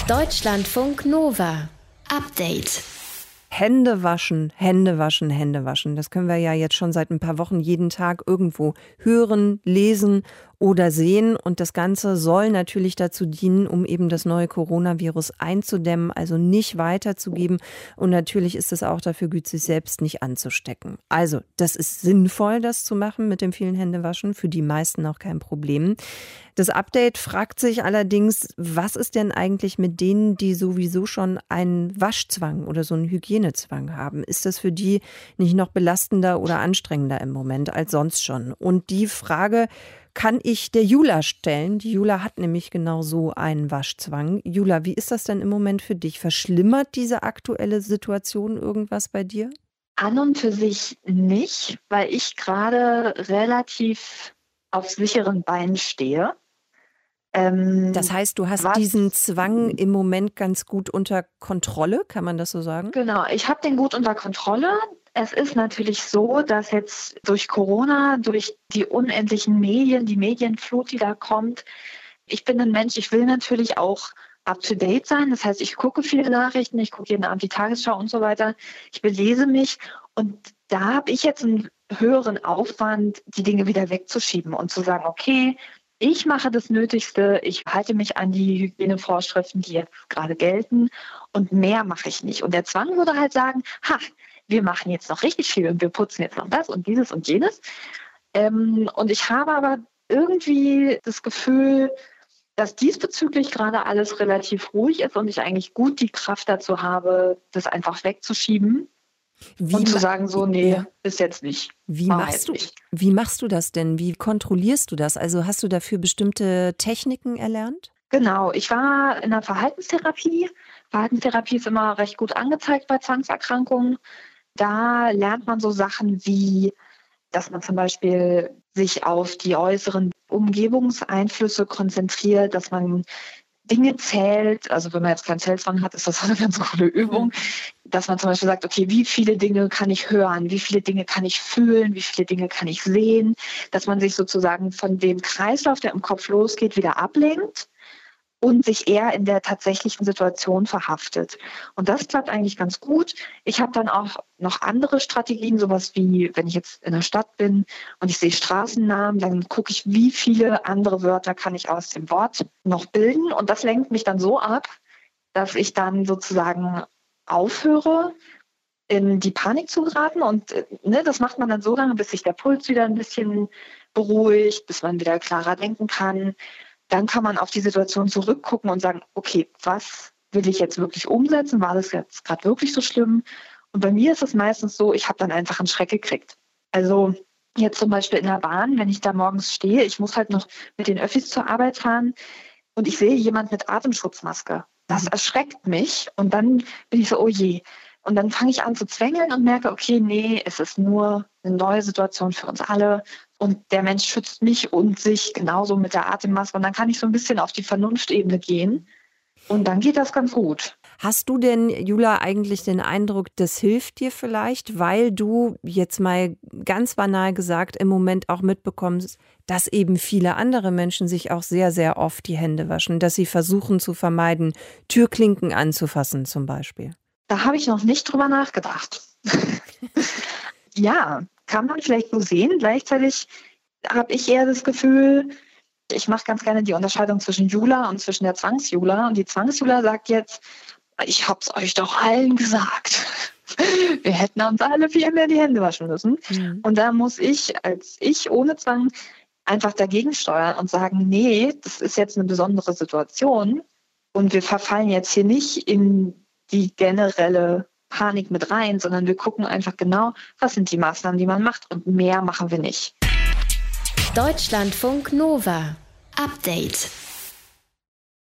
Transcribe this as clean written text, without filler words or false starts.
Deutschlandfunk Nova. Update. Hände waschen, Hände waschen, Hände waschen. Das können wir ja jetzt schon seit ein paar Wochen jeden Tag irgendwo hören, lesen oder sehen. Und das Ganze soll natürlich dazu dienen, um eben das neue Coronavirus einzudämmen, also nicht weiterzugeben. Und natürlich ist es auch dafür gut, sich selbst nicht anzustecken. Also, das ist sinnvoll, das zu machen mit dem vielen Händewaschen. Für die meisten auch kein Problem. Das Update fragt sich allerdings, was ist denn eigentlich mit denen, die sowieso schon einen Waschzwang oder so einen Hygienezwang haben? Ist das für die nicht noch belastender oder anstrengender im Moment als sonst schon? Und die Frage kann ich der Jula stellen. Die Jula hat nämlich genau so einen Waschzwang. Jula, wie ist das denn im Moment für dich? Verschlimmert diese aktuelle Situation irgendwas bei dir? An und für sich nicht, weil ich gerade relativ auf sicheren Beinen stehe. Das heißt, du hast diesen Zwang im Moment ganz gut unter Kontrolle, kann man das so sagen? Genau, ich habe den gut unter Kontrolle. Es ist natürlich so, dass jetzt durch Corona, durch die unendlichen Medien, die Medienflut, die da kommt, ich bin ein Mensch, ich will natürlich auch up-to-date sein. Das heißt, ich gucke viele Nachrichten, ich gucke jeden Abend die Tagesschau und so weiter. Ich belese mich und da habe ich jetzt einen höheren Aufwand, die Dinge wieder wegzuschieben und zu sagen, okay, ich mache das Nötigste, ich halte mich an die Hygienevorschriften, die jetzt gerade gelten und mehr mache ich nicht. Und der Zwang würde halt sagen, wir machen jetzt noch richtig viel und wir putzen jetzt noch das und dieses und jenes. Und ich habe aber irgendwie das Gefühl, dass diesbezüglich gerade alles relativ ruhig ist und ich eigentlich gut die Kraft dazu habe, das einfach wegzuschieben. Und zu sagen so, nee, ist jetzt nicht. Wie machst du das denn? Wie kontrollierst du das? Also hast du dafür bestimmte Techniken erlernt? Genau, ich war in der Verhaltenstherapie. Verhaltenstherapie ist immer recht gut angezeigt bei Zwangserkrankungen. Da lernt man so Sachen wie, dass man zum Beispiel sich auf die äußeren Umgebungseinflüsse konzentriert, dass man Dinge zählt, also wenn man jetzt keinen Zählzwang hat, ist das eine ganz coole Übung, dass man zum Beispiel sagt, okay, wie viele Dinge kann ich hören, wie viele Dinge kann ich fühlen, wie viele Dinge kann ich sehen, dass man sich sozusagen von dem Kreislauf, der im Kopf losgeht, wieder ablenkt und sich eher in der tatsächlichen Situation verhaftet. Und das klappt eigentlich ganz gut. Ich habe dann auch noch andere Strategien, sowas wie, wenn ich jetzt in der Stadt bin und ich sehe Straßennamen, dann gucke ich, wie viele andere Wörter kann ich aus dem Wort noch bilden. Und das lenkt mich dann so ab, dass ich dann sozusagen aufhöre, in die Panik zu geraten. Und das macht man dann so lange, bis sich der Puls wieder ein bisschen beruhigt, bis man wieder klarer denken kann. Dann kann man auf die Situation zurückgucken und sagen, okay, was will ich jetzt wirklich umsetzen? War das jetzt gerade wirklich so schlimm? Und bei mir ist es meistens so, ich habe dann einfach einen Schreck gekriegt. Also jetzt zum Beispiel in der Bahn, wenn ich da morgens stehe, ich muss halt noch mit den Öffis zur Arbeit fahren und ich sehe jemand mit Atemschutzmaske. Das erschreckt mich und dann bin ich so, oh je. Und dann fange ich an zu zwängeln und merke, okay, nee, es ist nur eine neue Situation für uns alle. Und der Mensch schützt mich und sich genauso mit der Atemmaske. Und dann kann ich so ein bisschen auf die Vernunftebene gehen. Und dann geht das ganz gut. Hast du denn, Jula, eigentlich den Eindruck, das hilft dir vielleicht, weil du jetzt mal ganz banal gesagt im Moment auch mitbekommst, dass eben viele andere Menschen sich auch sehr, sehr oft die Hände waschen, dass sie versuchen zu vermeiden, Türklinken anzufassen zum Beispiel? Da habe ich noch nicht drüber nachgedacht. Ja, kann man vielleicht so sehen. Gleichzeitig habe ich eher das Gefühl, ich mache ganz gerne die Unterscheidung zwischen Jula und zwischen der Zwangsjula. Und die Zwangsjula sagt jetzt, ich hab's euch doch allen gesagt. Wir hätten uns alle viel mehr die Hände waschen müssen. Mhm. Und da muss ich, als ich ohne Zwang, einfach dagegen steuern und sagen, nee, das ist jetzt eine besondere Situation. Und wir verfallen jetzt hier nicht in die generelle Panik mit rein, sondern wir gucken einfach genau, was sind die Maßnahmen, die man macht und mehr machen wir nicht. Deutschlandfunk Nova. Update.